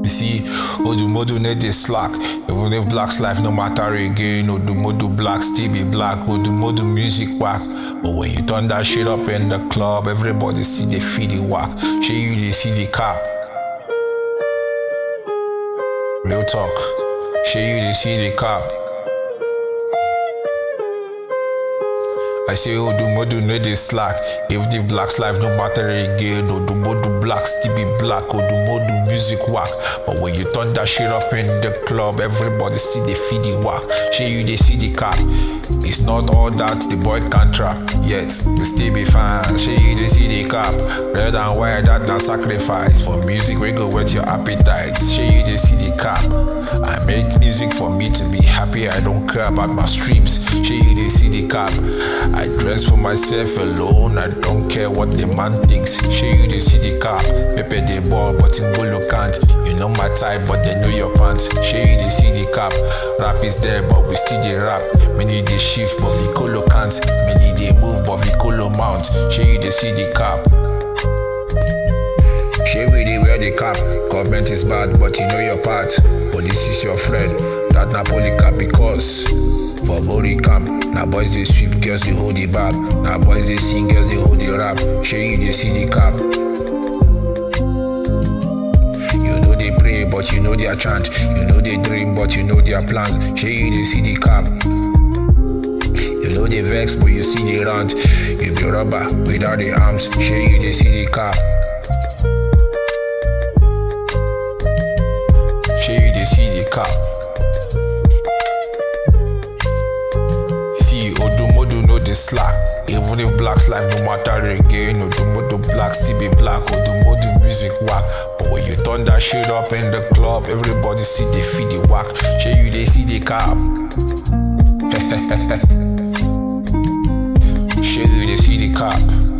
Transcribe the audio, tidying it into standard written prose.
You see, Odumodu need dey slack. Even if black's life no matter again, Odumodu black still be black. Odumodu music whack. But when you turn that shit up in the club, everybody see they feel the whack. Shey you dey see the cap. Real talk. Shey you dey see the cap. I say Odumodu no dey slack. If the black's life no matter again, Odumodu black still be black. Odumodu music whack. But when you turn that shit up in the club, everybody see they feel the whack. Shey you dey see the cap. It's not all that the boy can't trap, yet we still be fans. Shey you dey see the cap. Red and white, that na sacrifice. For music we go whet your appetite. Shey you dey see the cap. I make music for me to be happy. I don't care about my streams. Shey you dey see the cap. I dress for myself alone. I don't care what the man thinks. Shey you dey see the cap. Pepe the ball, but Ngolo can't. You know my type, but they know your pants. Shey you dey see the cap. Rap is there, but we still dey rap. Many dey shift, but Vicolo can't. Many dey move, but Vicolo mount. Shey you dey see the cap. Shey we dey wear the cap. Government is bad, but you know your part. Police is your friend. That na polycap because for body camp, na boys dey sweep, girls dey hold the bag. Na boys dey sing, girls dey hold the rap. Shey you dey see the cap. You know they pray, but you know their chant. You know they dream, but you know their plans. Shey you dey see the cap. You know they vex, but you see the rant. You be rubber without the arms. Shey you dey see the cap. Shey you dey see the cap. See, Odumodu no dey slack. Even if black's life no matter again, Odumodu black still be black. Odumodu music whack. But when you turn that shit up in the club, everybody see they feel the whack. Shey you dey see the cap. Shey you dey see the cap.